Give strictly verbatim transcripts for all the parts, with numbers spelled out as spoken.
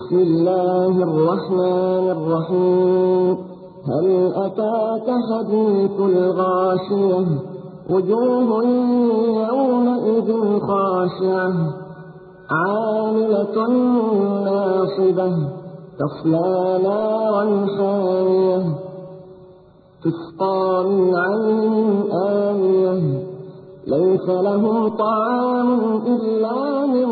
بسم الله الرحمن الرحيم. هل أتاك حديث الغاشية؟ وجوه يومئذ خاشعة عاملة ناصبة تصلى نارا حامية تسقى من عين آنية ليس لهم طعام إلا من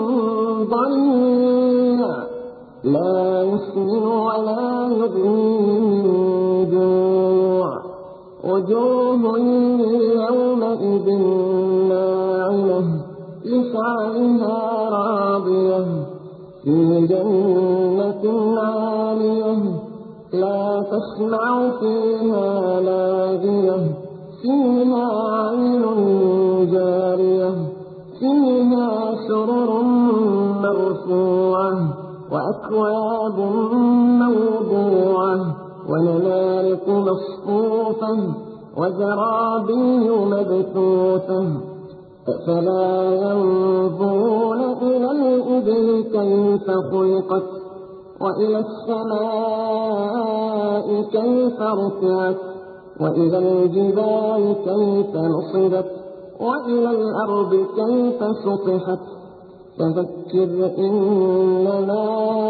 ضريع لا يسمن ولا يغني من جوع وجوه يومئذ ناعمة لسعيها راضية في جنة عالية لا تسمع فيها لاغية فيها عين جارية فيها سرر مرفوعة وأكواب موضوعة ونمارق مصفوفة وزرابي مبثوثة أفلا ينظرون إلى الإبل كيف خلقت وإلى السماء كيف رفعت وإلى الجبال كيف نصبت وإلى الأرض كيف سطحت فذكر إنما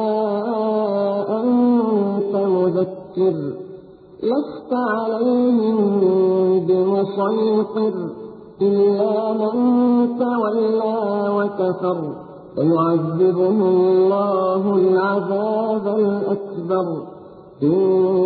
أنت مذكر لست عليهم بمسيطر إلا من تولى وكفر فيعذبه الله العذاب الأكبر إن